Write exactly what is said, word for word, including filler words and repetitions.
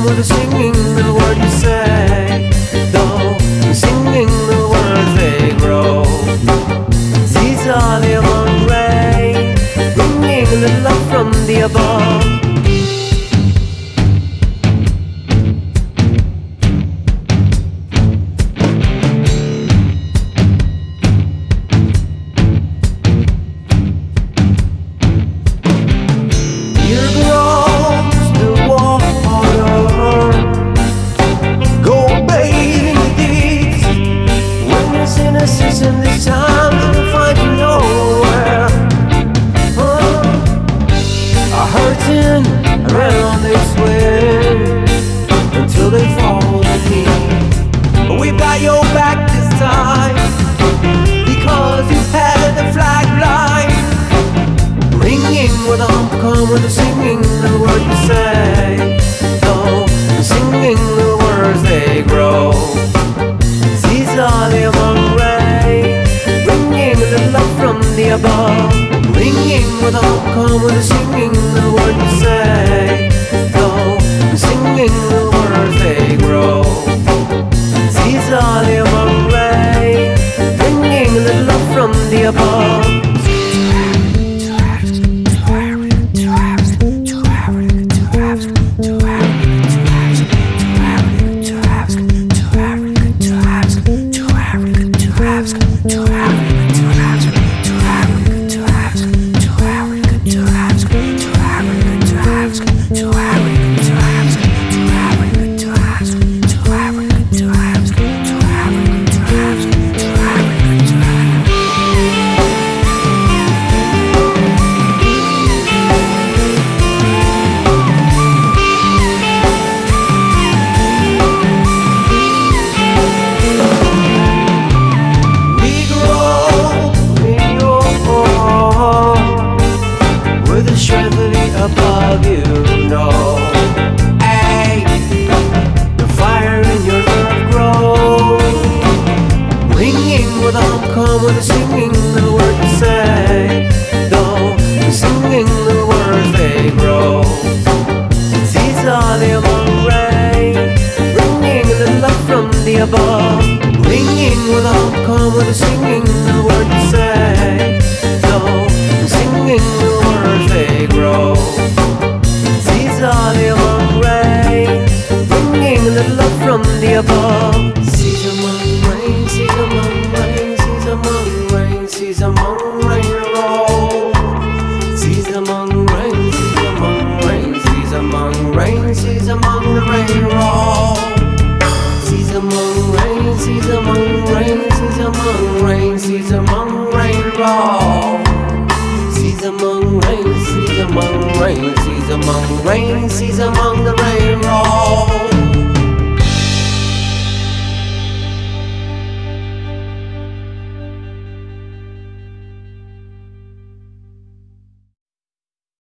come with a singing the word you say. Though singing the words they grow. These are the among rain, bringing a little love from the above. And this time they'll find you nowhere. Oh, a hurting around they swim until they fall to me. But we've got your back this time, because you've had the flag flying, ringing with a hum, come with a singing the word you say. Though singing the words they grow. These are the among rain, bringing a little love from the above. Ringing with a hum, come with a singing the word you say. Though singing the words they grow. These are the among rain, bringing a little love from the above. Above you know, hey, the fire in your love grows, ringing with a hum, come with a singing the word you say. Though singing the words they grow. These are the among rain, bringing a little love from the above. Ringing with a hum, come with a singing the word you say. Though singing the words they grow. These are the among rain, bringing a little love from the above. Seas among rain, seas among rain, seas among rain, seas among rain roll. Seas among rain, seas among rain, seas among rain, seas among the rain roll. Seas among rain, seas among rain, seas among rain, seas among rain roll. Seas among rain, seas among rain, seas among rain, seas among the rain.